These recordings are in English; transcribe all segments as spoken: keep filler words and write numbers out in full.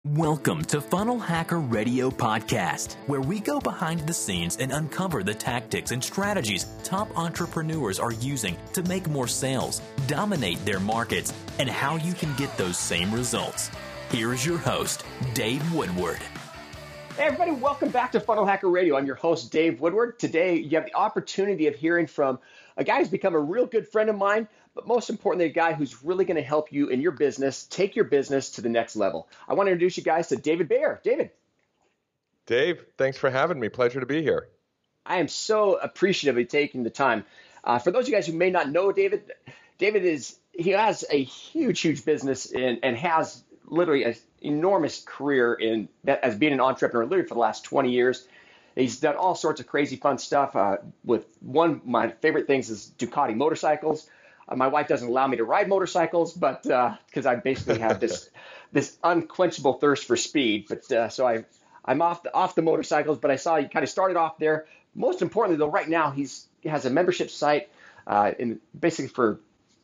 Welcome to Funnel Hacker Radio Podcast, where we go behind the scenes and uncover the tactics and strategies top entrepreneurs are using to make more sales, dominate their markets, and how you can get those same results. Here is your host, Dave Woodward. Hey everybody, welcome back to Funnel Hacker Radio. I'm your host, Dave Woodward. Today, you have the opportunity of hearing from a guy who's become a real good friend of mine, but most importantly, a guy who's really going to help you in your business, take your business to the next level. I want to introduce you guys to David Bayer. David. Dave, thanks for having me. Pleasure to be here. I am so appreciative of you taking the time. Uh, for those of you guys who may not know David, David is, he has a huge, huge business in, and has literally an enormous career in as being an entrepreneur literally for the last twenty years. He's done all sorts of crazy fun stuff. Uh, with one of my favorite things is Ducati motorcycles. Uh, my wife doesn't allow me to ride motorcycles, but because uh, I basically have this this unquenchable thirst for speed. But uh, so I I'm off the off the motorcycles. But I saw he kind of started off there. Most importantly, though, right now he's he has a membership site uh, in basically for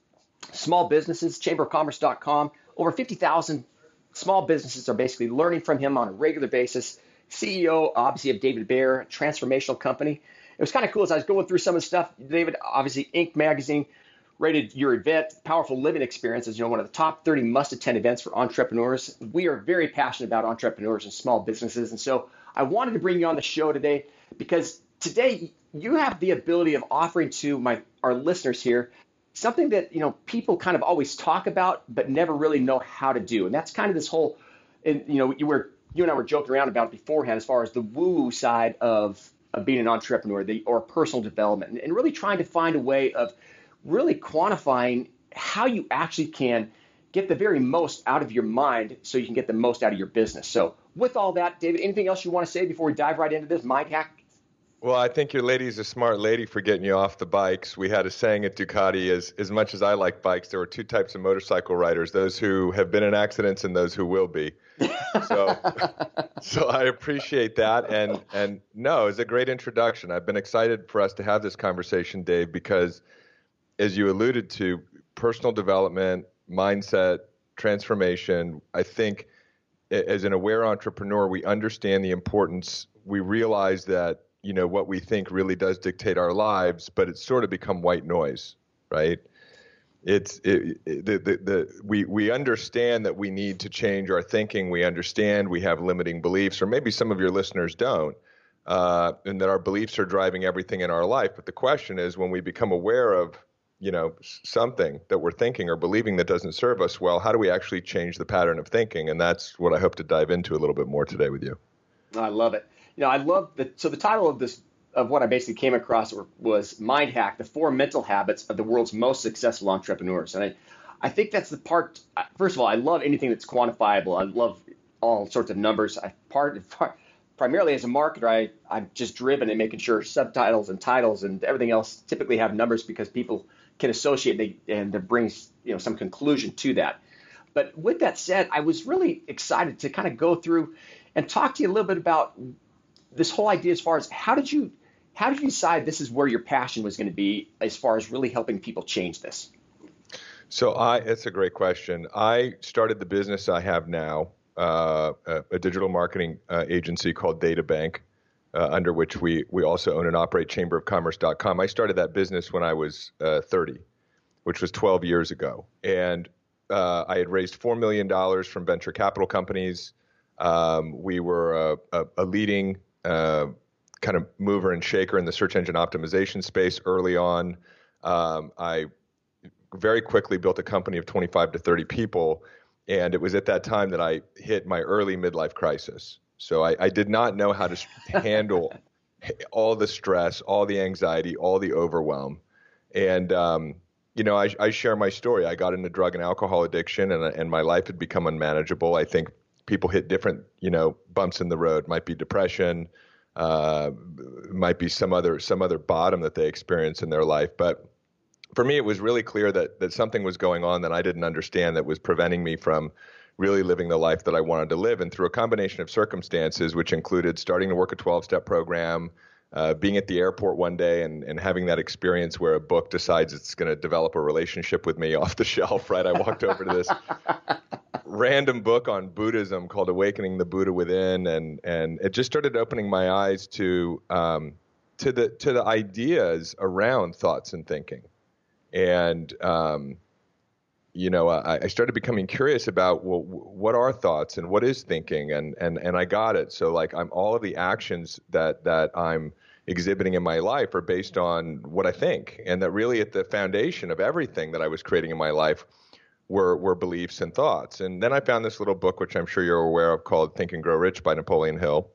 small businesses, chamber of commerce dot com. Over fifty thousand small businesses are basically learning from him on a regular basis. C E O, obviously, of David Bayer, a transformational company. It was kind of cool as I was going through some of the stuff. David, obviously, Inc magazine rated your event, Powerful Living Experience, as you know, one of the top thirty must-attend events for entrepreneurs. We are very passionate about entrepreneurs and small businesses, and so I wanted to bring you on the show today because today you have the ability of offering to my our listeners here something that, you know, people kind of always talk about but never really know how to do, and that's kind of this whole, and you know, you were you and I were joking around about it beforehand as far as the woo side of, of being an entrepreneur, the or personal development, and, and really trying to find a way of really quantifying how you actually can get the very most out of your mind so you can get the most out of your business. So with all that, David, anything else you want to say before we dive right into this mind hack? Well, I think your lady's a smart lady for getting you off the bikes. We had a saying at Ducati, as, as much as I like bikes, there were two types of motorcycle riders, those who have been in accidents and those who will be. So so I appreciate that. And, and no, it's a great introduction. I've been excited for us to have this conversation, Dave, because as you alluded to, personal development, mindset, transformation, I think as an aware entrepreneur, we understand the importance. We realize that, you know, what we think really does dictate our lives, but it's sort of become white noise, right? It's it, it, the, the, the, we, we understand that we need to change our thinking. We understand we have limiting beliefs, or maybe some of your listeners don't, uh, and that our beliefs are driving everything in our life. But the question is, when we become aware of, you know, something that we're thinking or believing that doesn't serve us well, how do we actually change the pattern of thinking? And that's what I hope to dive into a little bit more today with you. I love it. You know, I love the, so the title of this, of what I basically came across was Mind Hack, the four mental habits of the world's most successful entrepreneurs. And I, I think that's the part, first of all, I love anything that's quantifiable. I love all sorts of numbers. I part, part primarily as a marketer, I, I'm just driven in making sure subtitles and titles and everything else typically have numbers because people can associate they, and that brings, you know, some conclusion to that. But with that said, I was really excited to kind of go through and talk to you a little bit about this whole idea as far as how did you how did you decide this is where your passion was going to be as far as really helping people change this? So I, it's a great question. I started the business I have now, uh, a, a digital marketing uh, agency called DataBank, uh, under which we we also own and operate chamber of commerce dot com. I started that business when I was uh, thirty, which was twelve years ago. And uh, I had raised four million dollars from venture capital companies. Um, we were a, a, a leading uh, kind of mover and shaker in the search engine optimization space early on. Um, I very quickly built a company of twenty-five to thirty people, and it was at that time that I hit my early midlife crisis. So I, I did not know how to handle all the stress, all the anxiety, all the overwhelm. And, um, you know, I, I share my story. I got into drug and alcohol addiction, and, and my life had become unmanageable. I think people hit different, you know, bumps in the road. Might be depression, uh, might be some other some other bottom that they experience in their life. But for me, it was really clear that that something was going on that I didn't understand that was preventing me from really living the life that I wanted to live. And through a combination of circumstances, which included starting to work a twelve-step program, uh, being at the airport one day and, and having that experience where a book decides it's going to develop a relationship with me off the shelf, right? I walked over to this random book on Buddhism called Awakening the Buddha Within, and and it just started opening my eyes to um, to the to the ideas around thoughts and thinking. And, um, you know, I, I started becoming curious about, well, what are thoughts and what is thinking? And, and, and I got it. So like I'm all of the actions that, that I'm exhibiting in my life are based on what I think. And that really at the foundation of everything that I was creating in my life were, were beliefs and thoughts. And then I found this little book, which I'm sure you're aware of, called Think and Grow Rich by Napoleon Hill.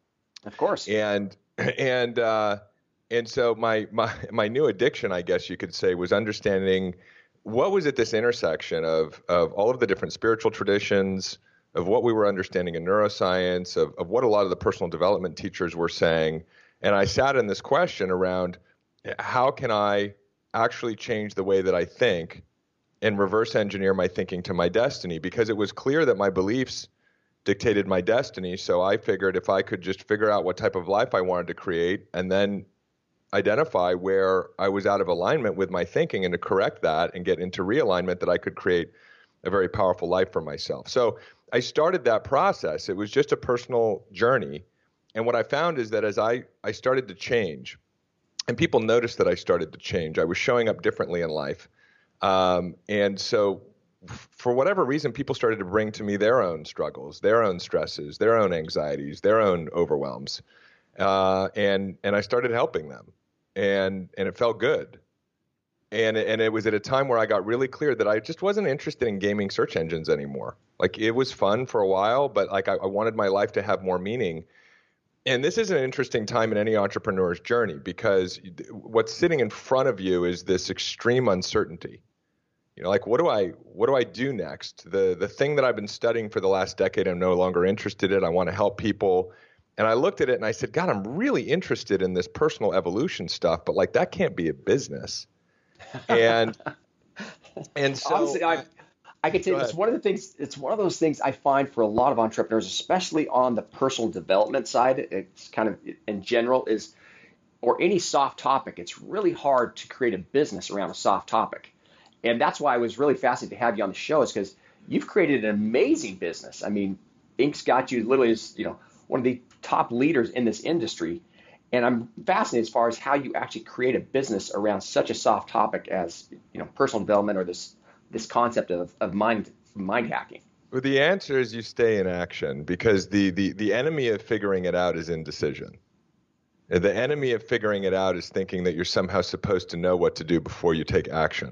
Of course. And, and, uh, And so my, my my new addiction, I guess you could say, was understanding what was at this intersection of of all of the different spiritual traditions, of what we were understanding in neuroscience, of, of what a lot of the personal development teachers were saying. And I sat in this question around, how can I actually change the way that I think and reverse engineer my thinking to my destiny? Because it was clear that my beliefs dictated my destiny. So I figured if I could just figure out what type of life I wanted to create and then identify where I was out of alignment with my thinking and to correct that and get into realignment, that I could create a very powerful life for myself. So I started that process. It was just a personal journey. And what I found is that as I, I started to change, and people noticed that I started to change, I was showing up differently in life. Um, and so f- for whatever reason, people started to bring to me their own struggles, their own stresses, their own anxieties, their own overwhelms. Uh, and, and I started helping them, and, and it felt good. And, and it was at a time where I got really clear that I just wasn't interested in gaming search engines anymore. Like, it was fun for a while, but like I, I wanted my life to have more meaning. And this is an interesting time in any entrepreneur's journey, because what's sitting in front of you is this extreme uncertainty. You know, like, what do I, what do I do next? The, the thing that I've been studying for the last decade, I'm no longer interested in. I want to help people. And I looked at it and I said, God, I'm really interested in this personal evolution stuff, but like, that can't be a business. And, and so honestly, I, I can tell you, it's one of the things, it's one of those things I find for a lot of entrepreneurs, especially on the personal development side, it's kind of in general is, or any soft topic, it's really hard to create a business around a soft topic. And that's why I was really fascinated to have you on the show, is because you've created an amazing business. I mean, Incorporated's got you literally as, you know, one of the top leaders in this industry. And I'm fascinated as far as how you actually create a business around such a soft topic as, you know, personal development, or this this concept of, of mind mind hacking. Well, the answer is you stay in action, because the, the, the enemy of figuring it out is indecision. The enemy of figuring it out is thinking that you're somehow supposed to know what to do before you take action.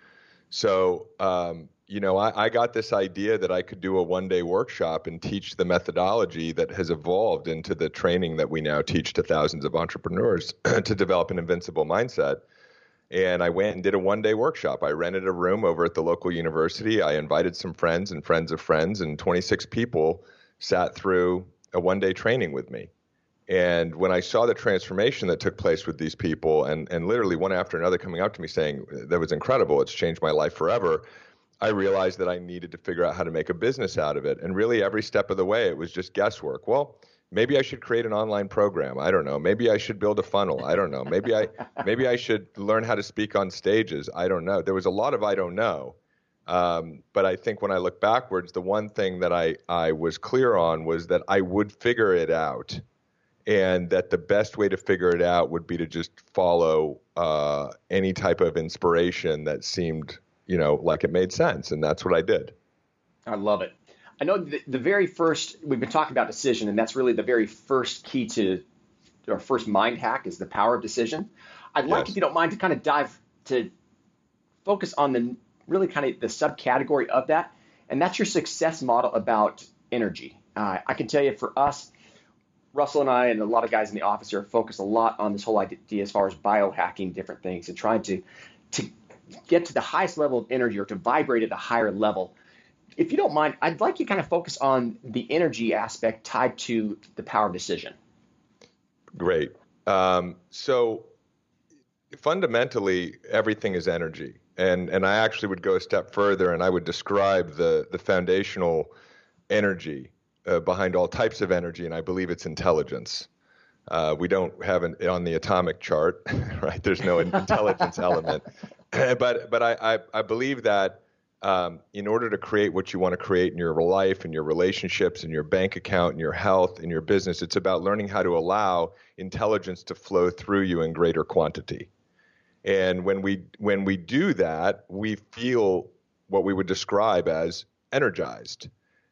So, um, you know, I, I got this idea that I could do a one-day workshop and teach the methodology that has evolved into the training that we now teach to thousands of entrepreneurs to develop an invincible mindset. And I went and did a one-day workshop. I rented a room over at the local university. I invited some friends and friends of friends, and twenty-six people sat through a one-day training with me. And when I saw the transformation that took place with these people, and, and literally one after another coming up to me saying, that was incredible, it's changed my life forever, I realized that I needed to figure out how to make a business out of it. And really every step of the way, it was just guesswork. Well, maybe I should create an online program. I don't know. Maybe I should build a funnel. I don't know. Maybe I maybe I should learn how to speak on stages. I don't know. There was a lot of I don't know. Um, but I think when I look backwards, the one thing that I, I was clear on was that I would figure it out. And that the best way to figure it out would be to just follow uh, any type of inspiration that seemed, you know, like it made sense. And that's what I did. I love it. I know the, the very first, we've been talking about decision, and that's really the very first key to our first mind hack is the power of decision. I'd like, yes. if you don't mind, to kind of dive to focus on the really kind of the subcategory of that. And that's your success model about energy. Uh, I can tell you for us, Russell and I and a lot of guys in the office are focused a lot on this whole idea as far as biohacking different things and trying to to get to the highest level of energy, or to vibrate at a higher level. If you don't mind, I'd like you to kind of focus on the energy aspect tied to the power of decision. Great. Um, so fundamentally, everything is energy. And and I actually would go a step further, and I would describe the the foundational energy Uh, behind all types of energy, and I believe it's intelligence. Uh, we don't have an on the atomic chart, right? There's no intelligence element. but but I, I, I believe that um, in order to create what you want to create in your life, in your relationships, in your bank account, in your health, in your business, it's about learning how to allow intelligence to flow through you in greater quantity. And when we when we do that, we feel what we would describe as energized.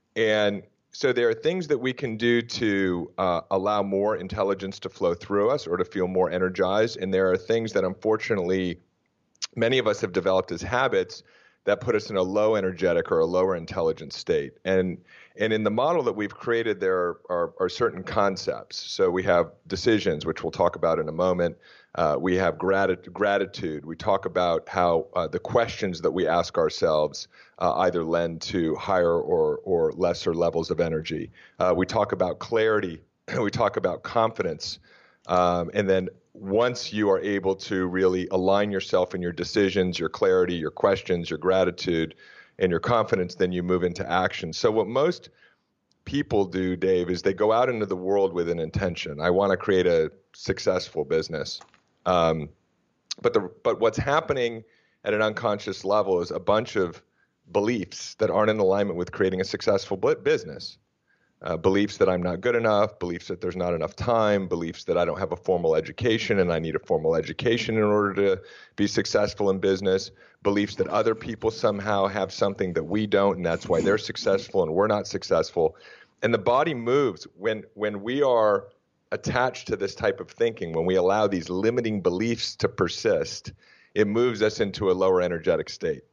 And so there are things that we can do to uh, allow more intelligence to flow through us or to feel more energized. And there are things that unfortunately many of us have developed as habits that put us in a low energetic or a lower intelligence state. And and in the model that we've created, there are, are, are certain concepts. So we have decisions, which we'll talk about in a moment. Uh, we have grat- gratitude. We talk about how uh, the questions that we ask ourselves uh, either lend to higher or, or lesser levels of energy. Uh, we talk about clarity. We talk about confidence. Um, and then once you are able to really align yourself in your decisions, your clarity, your questions, your gratitude, and your confidence, then you move into action. So what most people do, Dave, is they go out into the world with an intention. I want to create a successful business. Um, but the but what's happening at an unconscious level is a bunch of beliefs that aren't in alignment with creating a successful business. Uh, beliefs that I'm not good enough, beliefs that there's not enough time, beliefs that I don't have a formal education and I need a formal education in order to be successful in business, beliefs that other people somehow have something that we don't and that's why they're successful and we're not successful. And the body moves when when we are attached to this type of thinking, when we allow these limiting beliefs to persist, it moves us into a lower energetic state.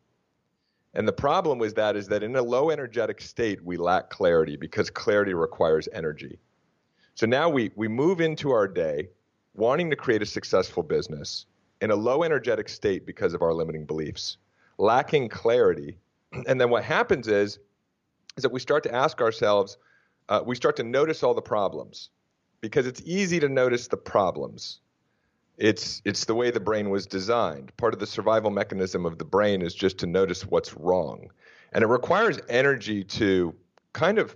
And the problem with that is that in a low energetic state, we lack clarity because clarity requires energy. So now we, we move into our day wanting to create a successful business in a low energetic state because of our limiting beliefs, lacking clarity. And then what happens is, is that we start to ask ourselves, uh, we start to notice all the problems because it's easy to notice the problems. It's it's the way the brain was designed. Part of the survival mechanism of the brain is just to notice what's wrong. And it requires energy to kind of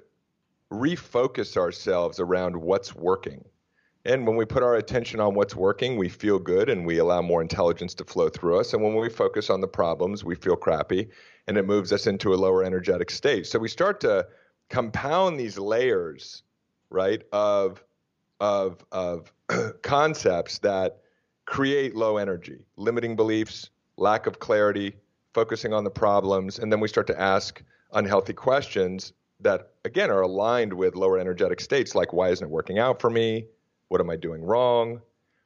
refocus ourselves around what's working. And when we put our attention on what's working, we feel good and we allow more intelligence to flow through us. And when we focus on the problems, we feel crappy and it moves us into a lower energetic state. So we start to compound these layers, right, of of of concepts that create low energy, limiting beliefs, lack of clarity, focusing on the problems, and then we start to ask unhealthy questions that, again, are aligned with lower energetic states, like why isn't it working out for me? What am I doing wrong?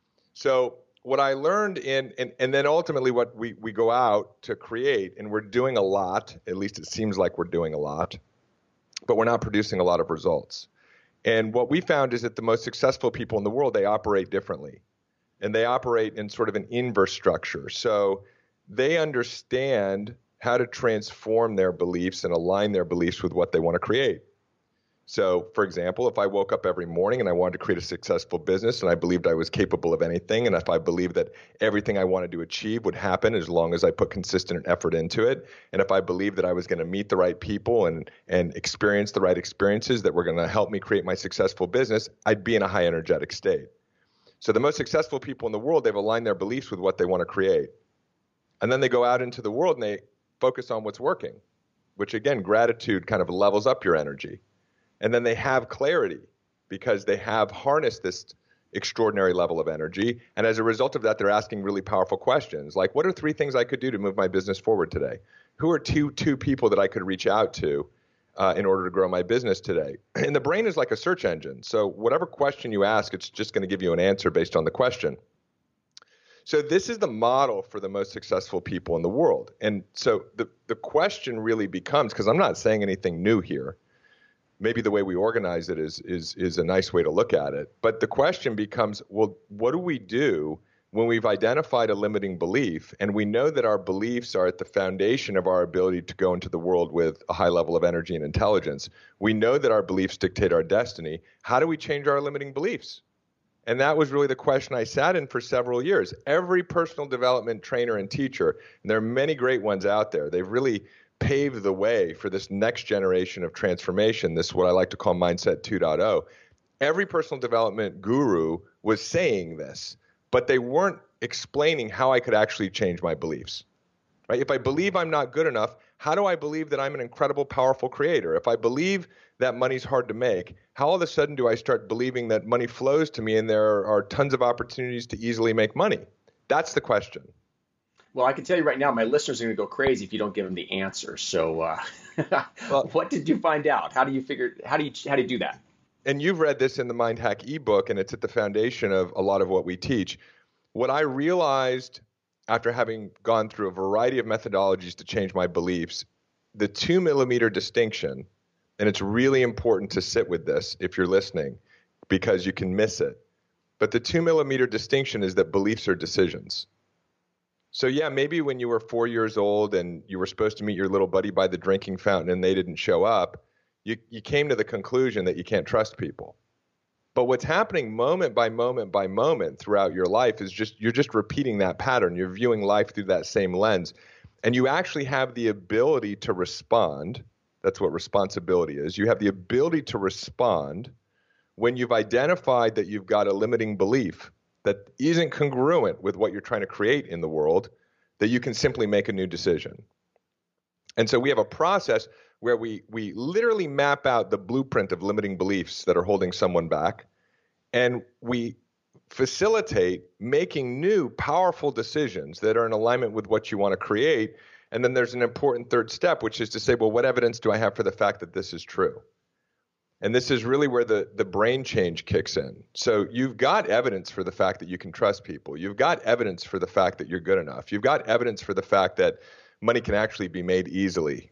So what I learned in, and, and then ultimately what we, we go out to create, and we're doing a lot, at least it seems like we're doing a lot, but we're not producing a lot of results. And what we found is that the most successful people in the world, they operate differently. And they operate in sort of an inverse structure. So they understand how to transform their beliefs and align their beliefs with what they want to create. So, for example, if I woke up every morning and I wanted to create a successful business and I believed I was capable of anything, and if I believed that everything I wanted to achieve would happen as long as I put consistent effort into it, and if I believed that I was going to meet the right people and, and experience the right experiences that were going to help me create my successful business, I'd be in a high energetic state. So the most successful people in the world, they've aligned their beliefs with what they want to create. And then they go out into the world and they focus on what's working, which again, gratitude kind of levels up your energy. And then they have clarity because they have harnessed this extraordinary level of energy. And as a result of that, they're asking really powerful questions like, what are three things I could do to move my business forward today? Who are two, two people that I could reach out to Uh, in order to grow my business today? And the brain is like a search engine. So whatever question you ask, it's just going to give you an answer based on the question. So this is the model for the most successful people in the world. And so the, the question really becomes, because I'm not saying anything new here, maybe the way we organize it is, is, is a nice way to look at it. But the question becomes, well, what do we do when we've identified a limiting belief and we know that our beliefs are at the foundation of our ability to go into the world with a high level of energy and intelligence? We know that our beliefs dictate our destiny. How do we change our limiting beliefs? And that was really the question I sat in for several years. Every personal development trainer and teacher, and there are many great ones out there, they've really paved the way for this next generation of transformation, this what I like to call Mindset two point oh. Every personal development guru was saying this, but they weren't explaining how I could actually change my beliefs. Right? If I believe I'm not good enough, how do I believe that I'm an incredible, powerful creator? If I believe that money's hard to make, how all of a sudden do I start believing that money flows to me and there are tons of opportunities to easily make money? That's the question. Well, I can tell you right now, my listeners are going to go crazy if you don't give them the answer. So, uh, well, what did you find out? How do you figure? How do you how do you do that? And you've read this in the Mind Hack ebook, and it's at the foundation of a lot of what we teach. What I realized after having gone through a variety of methodologies to change my beliefs, the two millimeter distinction, and it's really important to sit with this if you're listening because you can miss it. But the two millimeter distinction is that beliefs are decisions. So yeah, maybe when you were four years old and you were supposed to meet your little buddy by the drinking fountain and they didn't show up, you, you came to the conclusion that you can't trust people. But what's happening moment by moment by moment throughout your life is just you're just repeating that pattern. You're viewing life through that same lens. And you actually have the ability to respond. That's what responsibility is. You have the ability to respond when you've identified that you've got a limiting belief that isn't congruent with what you're trying to create in the world, that you can simply make a new decision. And so we have a process where we we literally map out the blueprint of limiting beliefs that are holding someone back, and we facilitate making new, powerful decisions that are in alignment with what you want to create. And then there's an important third step, which is to say, well, what evidence do I have for the fact that this is true? And this is really where the, the brain change kicks in. So you've got evidence for the fact that you can trust people. You've got evidence for the fact that you're good enough. You've got evidence for the fact that money can actually be made easily.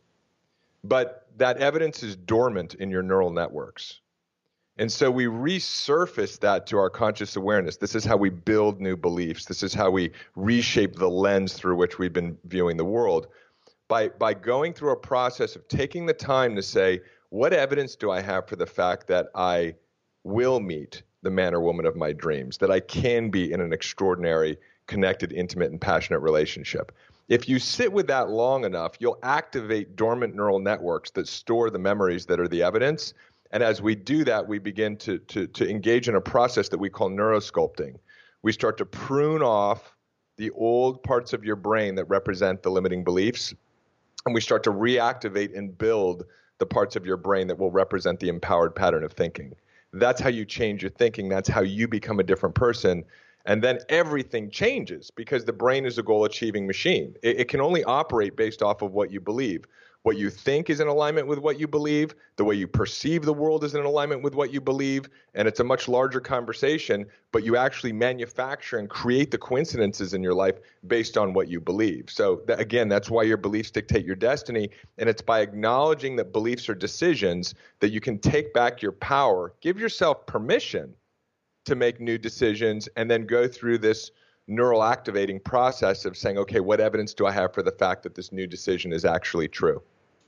But that evidence is dormant in your neural networks. And so we resurface that to our conscious awareness. This is how we build new beliefs. This is how we reshape the lens through which we've been viewing the world. By, by going through a process of taking the time to say, what evidence do I have for the fact that I will meet the man or woman of my dreams, that I can be in an extraordinary, connected, intimate, and passionate relationship? If you sit with that long enough, you'll activate dormant neural networks that store the memories that are the evidence. And as we do that, we begin to, to, to engage in a process that we call neurosculpting. We start to prune off the old parts of your brain that represent the limiting beliefs, and we start to reactivate and build the parts of your brain that will represent the empowered pattern of thinking. That's how you change your thinking. That's how you become a different person. And then everything changes because the brain is a goal-achieving machine. It, it can only operate based off of what you believe. What you think is in alignment with what you believe. The way you perceive the world is in alignment with what you believe. And it's a much larger conversation, but you actually manufacture and create the coincidences in your life based on what you believe. So that, again, that's why your beliefs dictate your destiny. And it's by acknowledging that beliefs are decisions that you can take back your power, give yourself permission to make new decisions, and then go through this neural activating process of saying, okay, what evidence do I have for the fact that this new decision is actually true?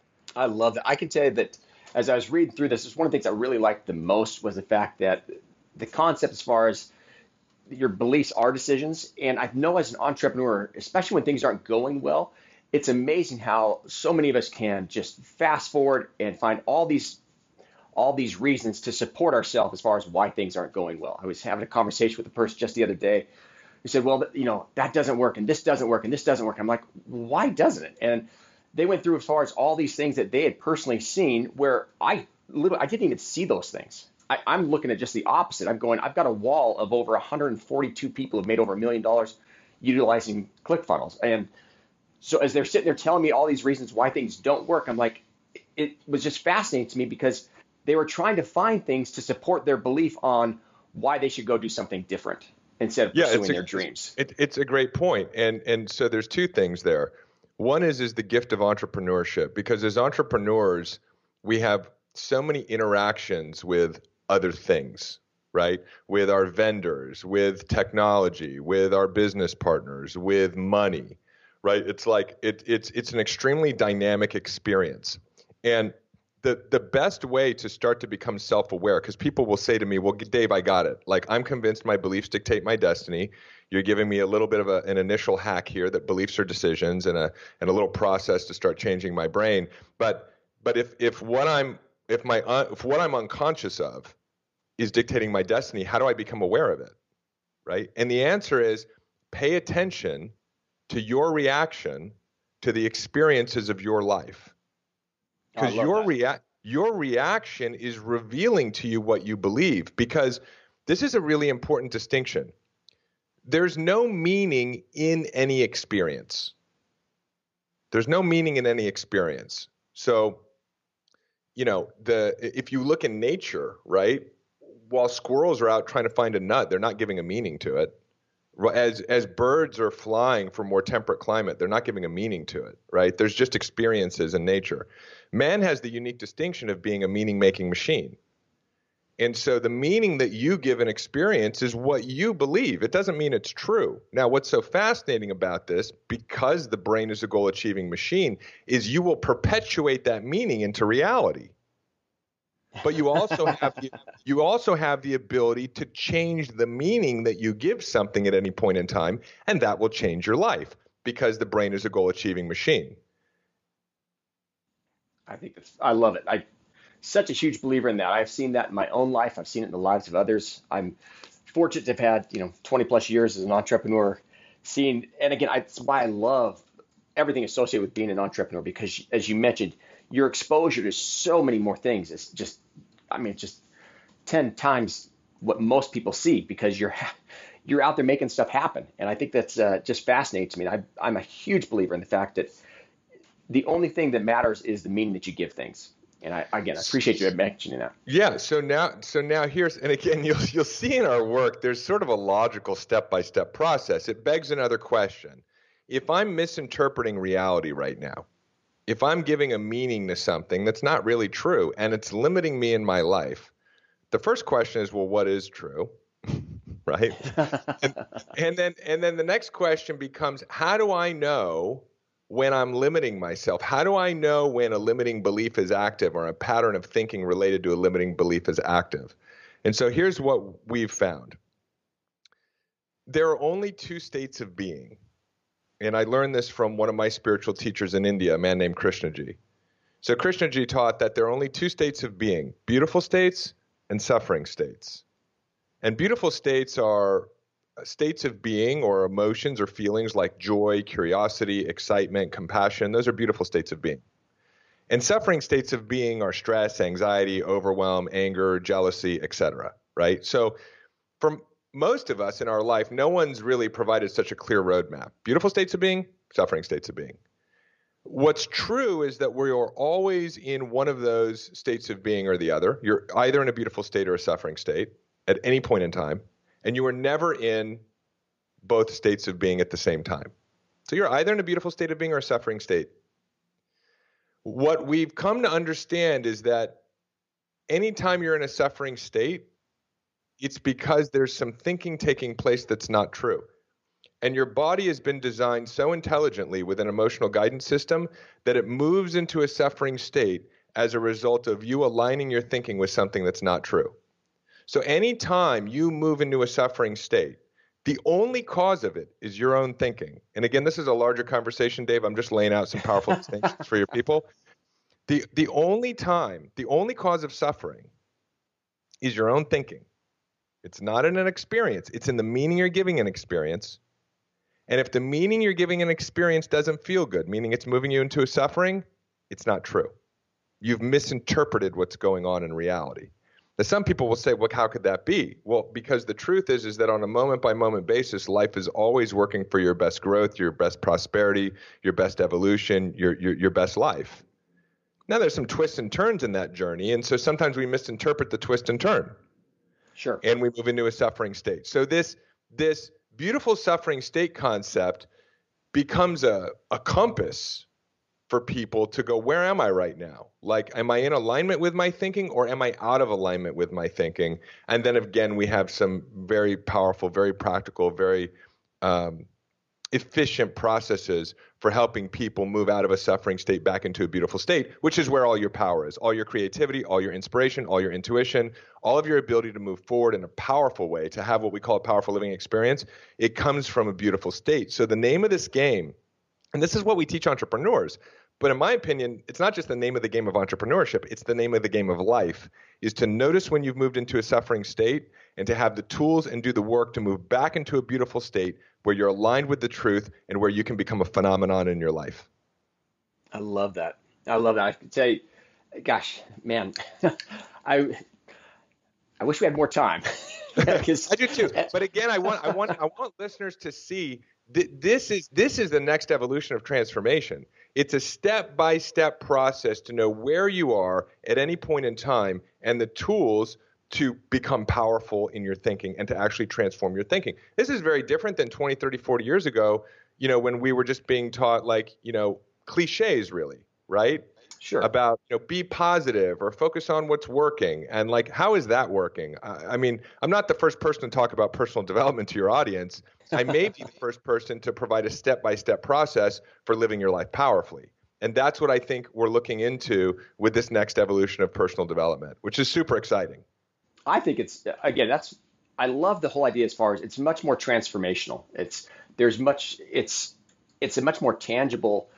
I love that. I can tell you that as I was reading through this, it's one of the things I really liked the most was the fact that the concept as far as your beliefs are decisions. And I know as an entrepreneur, especially when things aren't going well, it's amazing how so many of us can just fast forward and find all these all these reasons to support ourselves as far as why things aren't going well. I was having a conversation with a person just the other day who said, well, you know, that doesn't work and this doesn't work and this doesn't work. I'm like, why doesn't it? And they went through as far as all these things that they had personally seen where I literally, I didn't even see those things. I, I'm looking at just the opposite. I'm going, I've got a wall of over one hundred forty-two people who have made over a million dollars utilizing ClickFunnels. And so as they're sitting there telling me all these reasons why things don't work, I'm like, it was just fascinating to me because they were trying to find things to support their belief on why they should go do something different instead of yeah, pursuing a, their dreams. It, it's a great point. And and so there's two things there. One is is the gift of entrepreneurship, because as entrepreneurs, we have so many interactions with other things, right? With our vendors, with technology, with our business partners, with money, right? It's like it, it's it's an extremely dynamic experience. And The the best way to start to become self-aware, because people will say to me, well, Dave, I got it. Like, I'm convinced my beliefs dictate my destiny. You're giving me a little bit of a, an initial hack here that beliefs are decisions and a and a little process to start changing my brain. But but if if what I'm if my uh, if what I'm unconscious of is dictating my destiny. How do I become aware of it? Right? And the answer is pay attention to your reaction to the experiences of your life. Because your rea- your reaction is revealing to you what you believe. Because this is a really important distinction. There's no meaning in any experience. There's no meaning in any experience. So, you know, the if you look in nature, right, while squirrels are out trying to find a nut, they're not giving a meaning to it. As as birds are flying for more temperate climate, they're not giving a meaning to it, right? There's just experiences in nature. Man has the unique distinction of being a meaning-making machine. And so the meaning that you give an experience is what you believe. It doesn't mean it's true. Now, what's so fascinating about this, because the brain is a goal-achieving machine, is you will perpetuate that meaning into reality. But you also have the, you also have the ability to change the meaning that you give something at any point in time, and that will change your life because the brain is a goal-achieving machine. I think that's, I love it. I such a huge believer in that. I've seen that in my own life. I've seen it in the lives of others. I'm fortunate to have had, you know, twenty plus years as an entrepreneur, seeing, and again, I, that's why I love everything associated with being an entrepreneur, because as you mentioned, your exposure to so many more things is just, I mean, it's just ten times what most people see, because you're you're out there making stuff happen. And I think that's uh, just fascinating to me. I, I'm a huge believer in the fact that the only thing that matters is the meaning that you give things. And I, again, I appreciate you mentioning that. Yeah. So now, so now here's, and again, you'll you'll see in our work, there's sort of a logical step-by-step process. It begs another question. If I'm misinterpreting reality right now, if I'm giving a meaning to something that's not really true and it's limiting me in my life, the first question is, well, what is true? Right? and, and then and then the next question becomes, how do I know when I'm limiting myself? How do I know when a limiting belief is active or a pattern of thinking related to a limiting belief is active? And so here's what we've found. There are only two states of being. And I learned this from one of my spiritual teachers in India, a man named Krishnaji. So Krishnaji taught that there are only two states of being, beautiful states and suffering states. And beautiful states are states of being or emotions or feelings like joy, curiosity, excitement, compassion. Those are beautiful states of being. And suffering states of being are stress, anxiety, overwhelm, anger, jealousy, et cetera, right? So from most of us in our life, no one's really provided such a clear roadmap. Beautiful states of being, suffering states of being. What's true is that we are always in one of those states of being or the other. You're either in a beautiful state or a suffering state at any point in time, and you are never in both states of being at the same time. So you're either in a beautiful state of being or a suffering state. What we've come to understand is that anytime you're in a suffering state, it's because there's some thinking taking place that's not true. And your body has been designed so intelligently with an emotional guidance system that it moves into a suffering state as a result of you aligning your thinking with something that's not true. So anytime you move into a suffering state, the only cause of it is your own thinking. And again, this is a larger conversation, Dave. I'm just laying out some powerful distinctions for your people. The, the only time, the only cause of suffering is your own thinking. It's not in an experience. It's in the meaning you're giving an experience. And if the meaning you're giving an experience doesn't feel good, meaning it's moving you into a suffering, it's not true. You've misinterpreted what's going on in reality. Now, some people will say, well, how could that be? Well, because the truth is, is that on a moment-by-moment basis, life is always working for your best growth, your best prosperity, your best evolution, your, your, your best life. Now, there's some twists and turns in that journey, and so sometimes we misinterpret the twist and turn. Sure. And we move into a suffering state. So this this beautiful suffering state concept becomes a, a compass for people to go, where am I right now? Like, am I in alignment with my thinking or am I out of alignment with my thinking? And then again, we have some very powerful, very practical, very um, efficient processes for helping people move out of a suffering state back into a beautiful state, which is where all your power is, all your creativity, all your inspiration, all your intuition, all of your ability to move forward in a powerful way, to have what we call a powerful living experience. It comes from a beautiful state. So the name of this game, and this is what we teach entrepreneurs, But in my opinion, it's not just the name of the game of entrepreneurship, it's the name of the game of life, is to notice when you've moved into a suffering state and to have the tools and do the work to move back into a beautiful state where you're aligned with the truth and where you can become a phenomenon in your life. I love that. I love that. I can tell you, gosh, man, I I wish we had more time. I do too. But again, I want I want I want listeners to see that this is this is the next evolution of transformation. It's a step-by-step process to know where you are at any point in time and the tools to become powerful in your thinking and to actually transform your thinking. This is very different than twenty, thirty, forty years ago, you know, when we were just being taught like, you know, cliches really, right? Sure. About, you know, be positive or focus on what's working. And like, how is that working? I, I mean, I'm not the first person to talk about personal development to your audience. I may be the first person to provide a step-by-step process for living your life powerfully. And that's what I think we're looking into with this next evolution of personal development, which is super exciting. I think it's, again, that's, I love the whole idea as far as it's much more transformational. It's, there's much, it's, it's a much more tangible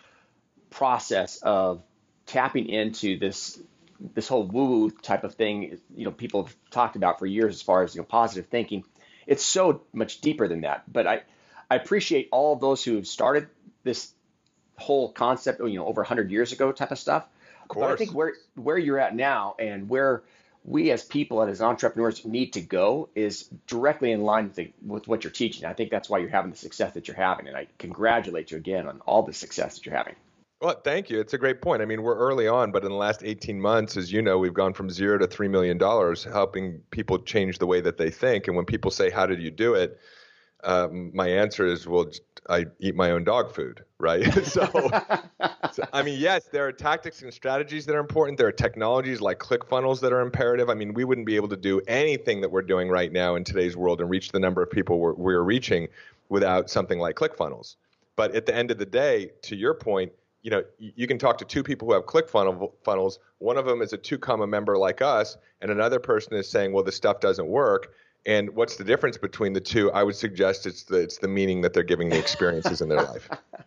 process of tapping into this, this whole woo-woo type of thing, you know, people have talked about for years as far as, you know, positive thinking. It's so much deeper than that. But I, I appreciate all of those who have started this whole concept, you know, over one hundred years ago type of stuff. Of course. But I think where, where you're at now and where we as people and as entrepreneurs need to go is directly in line with, the, with what you're teaching. I think that's why you're having the success that you're having. And I congratulate you again on all the success that you're having. Well, thank you. It's a great point. I mean, we're early on, but in the last eighteen months, as you know, we've gone from zero to three million dollars, helping people change the way that they think. And when people say, how did you do it? Um, my answer is, well, I eat my own dog food, right? so, so, I mean, yes, there are tactics and strategies that are important. There are technologies like ClickFunnels that are imperative. I mean, we wouldn't be able to do anything that we're doing right now in today's world and reach the number of people we're, we're reaching without something like ClickFunnels. But at the end of the day, to your point, you know, you can talk to two people who have ClickFunnels. One of them is a two-comma member like us, and another person is saying, well, this stuff doesn't work. And what's the difference between the two? I would suggest it's the, it's the meaning that they're giving the experiences in their life.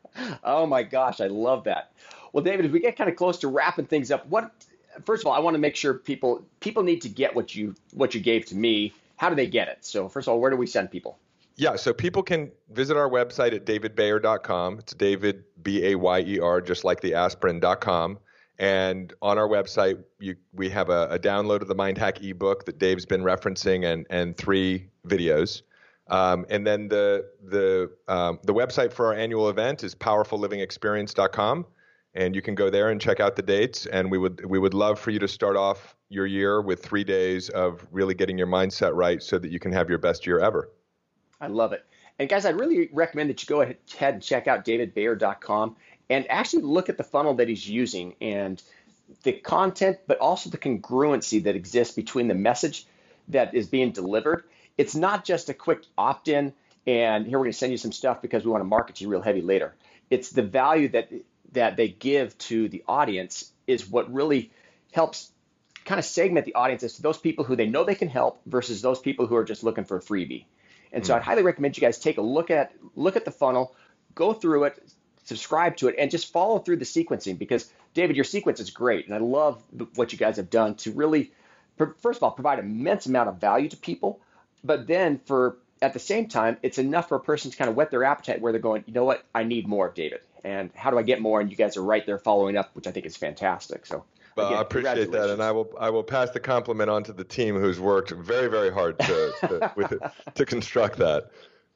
Oh, my gosh. I love that. Well, David, as we get kind of close to wrapping things up, what first of all, I want to make sure people people need to get what you what you gave to me. How do they get it? So first of all, where do we send people? Yeah, so people can visit our website at david bayer dot com. It's David, B A Y E R, just like the aspirin dot com. And on our website, you, we have a, a download of the Mind Hack ebook that Dave's been referencing and, and three videos. Um, and then the the um, the website for our annual event is powerful living experience dot com. And you can go there and check out the dates. And we would we would love for you to start off your year with three days of really getting your mindset right so that you can have your best year ever. I love it. And guys, I really recommend that you go ahead and check out david bayer dot com and actually look at the funnel that he's using and the content, but also the congruency that exists between the message that is being delivered. It's not just a quick opt-in and here we're going to send you some stuff because we want to market you real heavy later. It's the value that that they give to the audience is what really helps kind of segment the audience as to those people who they know they can help versus those people who are just looking for a freebie. And so I'd highly recommend you guys take a look at look at the funnel, go through it, subscribe to it, and just follow through the sequencing because, David, your sequence is great. And I love what you guys have done to really, first of all, provide an immense amount of value to people. But then for at the same time, it's enough for a person to kind of whet their appetite where they're going, you know what, I need more of David. And how do I get more? And you guys are right there following up, which I think is fantastic. So. Well, Again, I appreciate that, and I will I will pass the compliment on to the team who's worked very, very hard to to, with it, to construct that.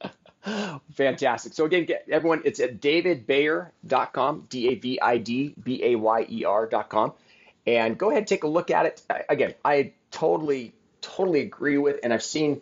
Fantastic. So again, everyone, it's at david bayer dot com, D A V I D B A Y E R dot com, and go ahead and take a look at it. Again, I totally, totally agree with, and I've seen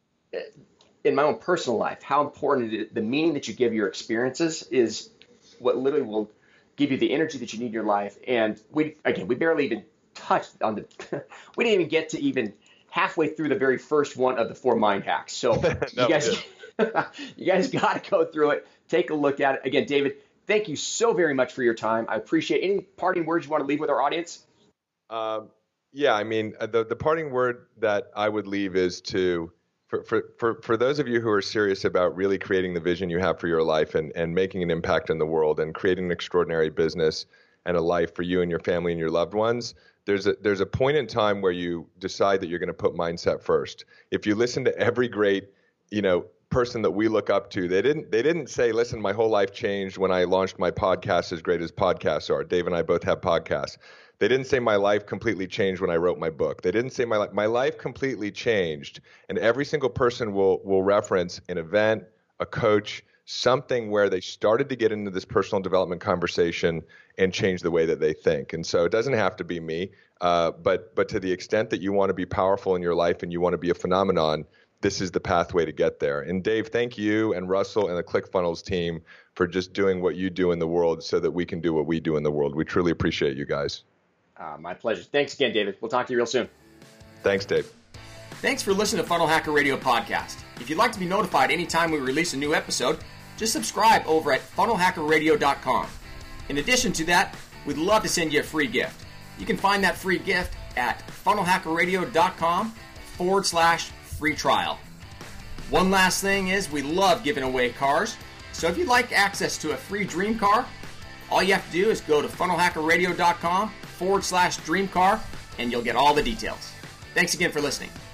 in my own personal life how important it is. The meaning that you give your experiences is what literally will give you the energy that you need in your life. And we, again, we barely even touched on the, we didn't even get to even halfway through the very first one of the four mind hacks. So no, you guys, you guys got to go through it, take a look at it. Again, David, thank you so very much for your time. I appreciate any parting words you want to leave with our audience. Um, yeah, I mean, the, the parting word that I would leave is to, For, for for for those of you who are serious about really creating the vision you have for your life and, and making an impact in the world and creating an extraordinary business, and a life for you and your family and your loved ones, there's a there's a point in time where you decide that you're going to put mindset first. If you listen to every great, you know, person that we look up to, they didn't they didn't say, listen, my whole life changed when I launched my podcast, as great as podcasts are. Dave and I both have podcasts. They didn't say my life completely changed when I wrote my book. They didn't say my life my life completely changed. And every single person will will reference an event, a coach, something where they started to get into this personal development conversation and change the way that they think. And so it doesn't have to be me, uh, but but to the extent that you want to be powerful in your life and you want to be a phenomenon, this is the pathway to get there. And Dave, thank you and Russell and the ClickFunnels team for just doing what you do in the world so that we can do what we do in the world. We truly appreciate you guys. Uh, my pleasure. Thanks again, David. We'll talk to you real soon. Thanks, Dave. Thanks for listening to Funnel Hacker Radio Podcast. If you'd like to be notified anytime we release a new episode, just subscribe over at funnel hacker radio dot com. In addition to that, we'd love to send you a free gift. You can find that free gift at funnel hacker radio dot com forward slash free trial. One last thing is we love giving away cars. So if you'd like access to a free dream car, all you have to do is go to funnel hacker radio dot com forward slash dream car and you'll get all the details. Thanks again for listening.